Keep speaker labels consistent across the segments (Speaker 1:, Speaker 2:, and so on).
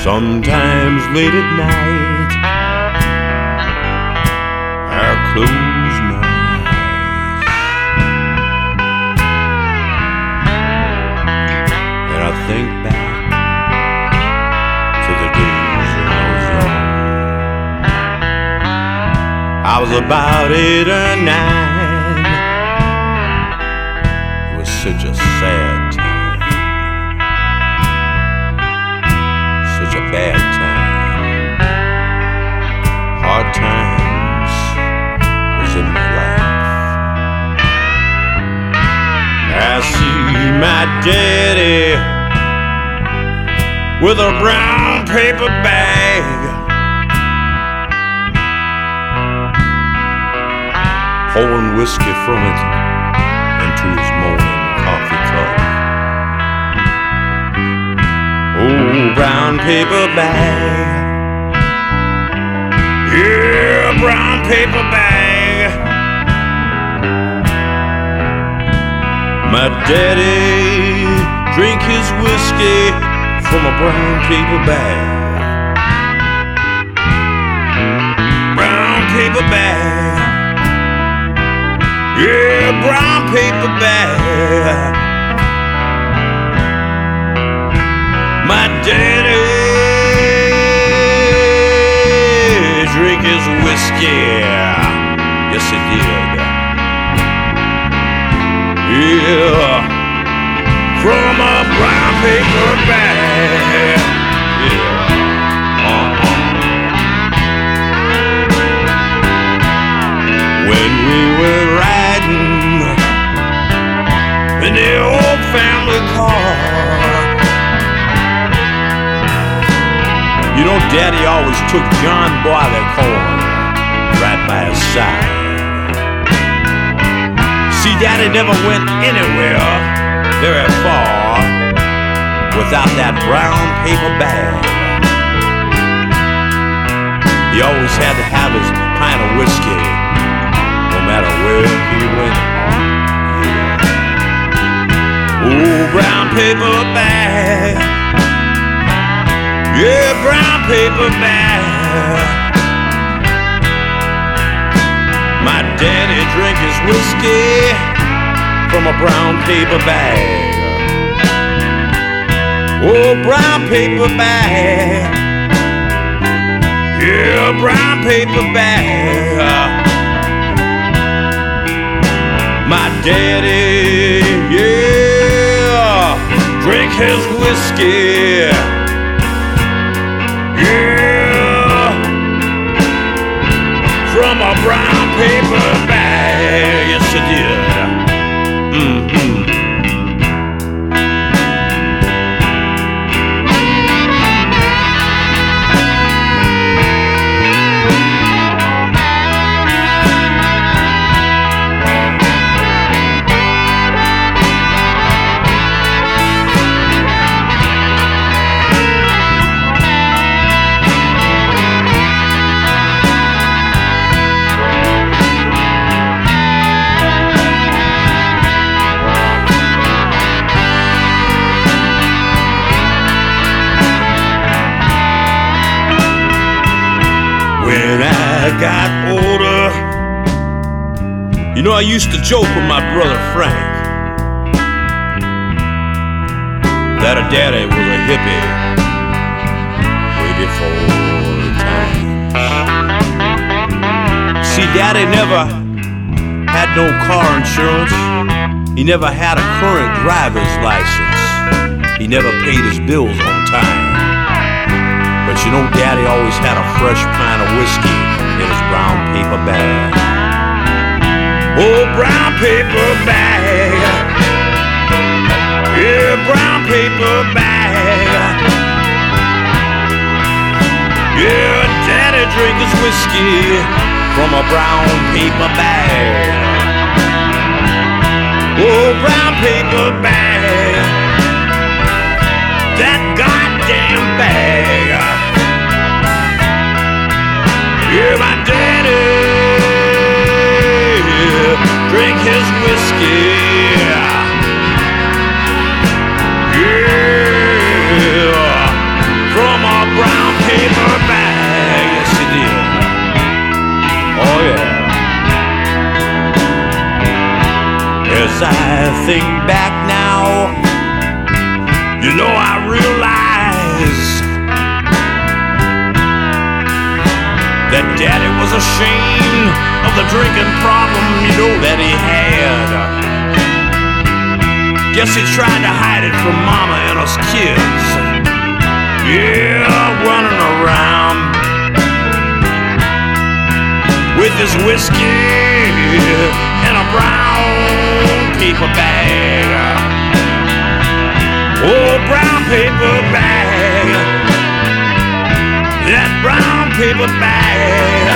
Speaker 1: Sometimes late at night I close my eyes and I think back to the days when I was young. I was about 8 or 9. It was such a sad time. Such a bad time. Hard times was in my life. I see my daddy with a brown paper bag, pouring whiskey from it into his morning coffee cup. Oh, brown paper bag. Yeah, brown paper bag. My daddy drink his whiskey from a brown paper bag. Brown paper bag. Yeah, brown paper bag. My daddy drink his whiskey. Yes, he did. Yeah, from a brown paper bag. Yeah. When we were riding in the old family car, you know, Daddy always took John Barleycorn right by his side. See, Daddy never went anywhere very far without that brown paper bag. He always had to have his pint of whiskey, no matter where he went. Oh, brown paper bag. Yeah, brown paper bag. My daddy drank his whiskey from a brown paper bag. Oh, brown paper bag. Yeah, brown paper bag. My daddy, yeah, drink his whiskey. Yeah, from a brown paper bag. Yes, it did. Mm-hmm. When I got older, you know, I used to joke with my brother Frank that a daddy was a hippie way before the times. See, Daddy never had no car insurance. He never had a current driver's license. He never paid his bills on time. But you know, Daddy always had a fresh pint of whiskey in his brown paper bag. Oh, brown paper bag. Yeah, brown paper bag. Yeah, Daddy drink his whiskey from a brown paper bag. Oh, brown paper bag. That goddamn bag. Yeah, my daddy drink his whiskey. Yeah, from a brown think back now, you know I realize that Daddy was ashamed of the drinking problem, you know, that he had. Guess he tried to hide it from Mama and us kids. Yeah, running around with his whiskey in a brown paper bag. Oh, brown paper bag. That brown paper bag.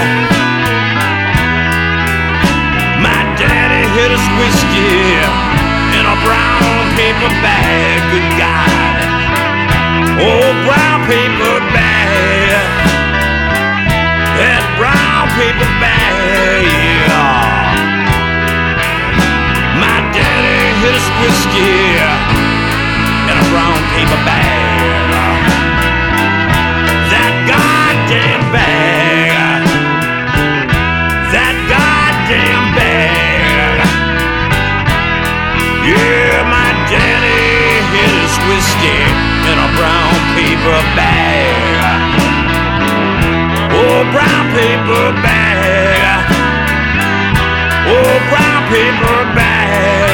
Speaker 1: My daddy hid his whiskey in a brown paper bag. Good God. Oh, brown paper bag. That brown paper bag, yeah. My daddy hid his whiskey in a brown paper bag. That goddamn bag. That goddamn bag. Yeah, my daddy hid his whiskey in a brown paper bag. Oh, brown paper bag. Oh, brown paper bag.